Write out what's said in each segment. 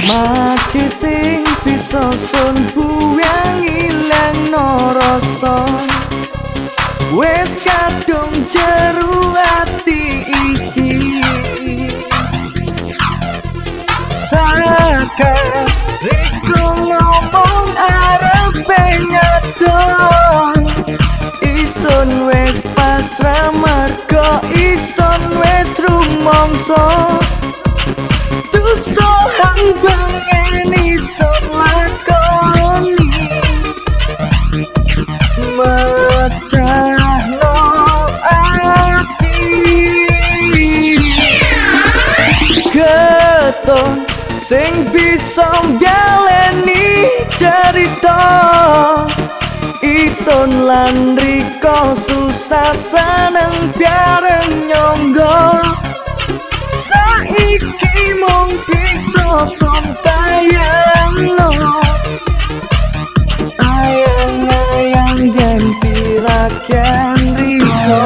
Maki sing bisa sun buang ilangno rasa wis kadung jero ati iki saka iku ngomong arepe ngadon ison wis pasrah mergo ison wis rumangsa tusohan bengen ison lakoni mecahno ati keton sing bisa mbaleni cerita ison lan riko susah seneng bareng nyonggo saiki mung bisa sontayangno ayang-ayang ganti rakyat riko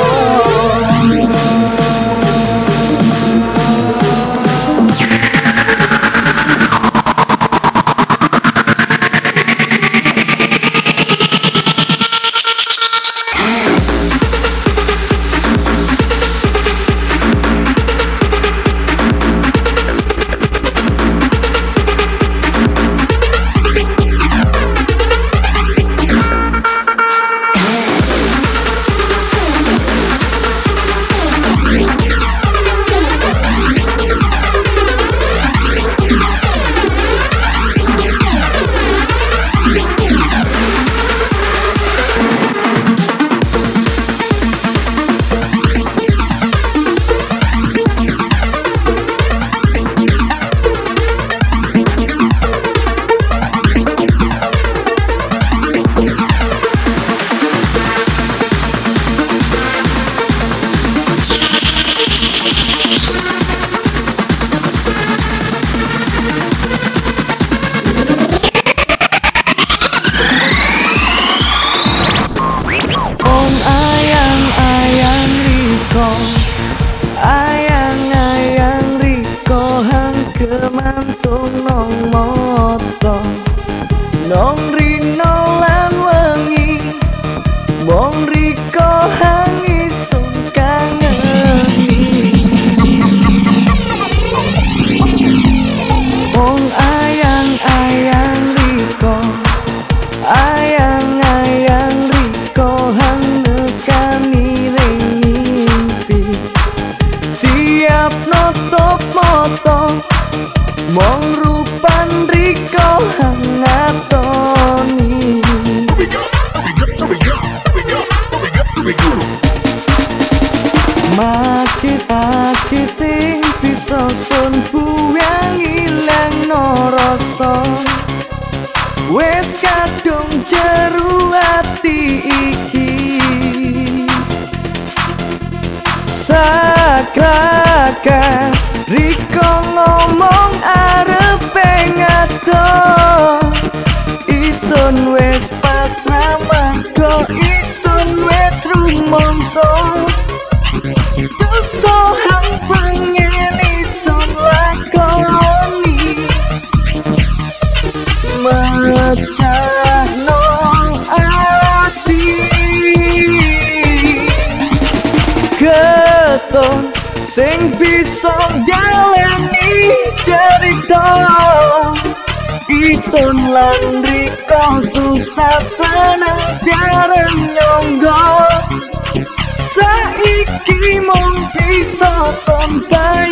ayang-ayang riko hang kemantung nong moto nong rino lan wengi mong riko hang isun kangeni mong ayang-ayang riko ayang-ayang riko hang nekani siap nutup moto mong rupan riko hangatoni maki sing bisa sun buang ilang no rasa wis kadung jero ati iki sakraka riko ngomong arepe ngadon ison wis pasrah mergo ison wis rumangsa tusohan bengen ison lakoni mecahno ati keton sing bisa ngaleni cerita ison lan riko susah seneng bareng nyonggo saiki mung bisa sampai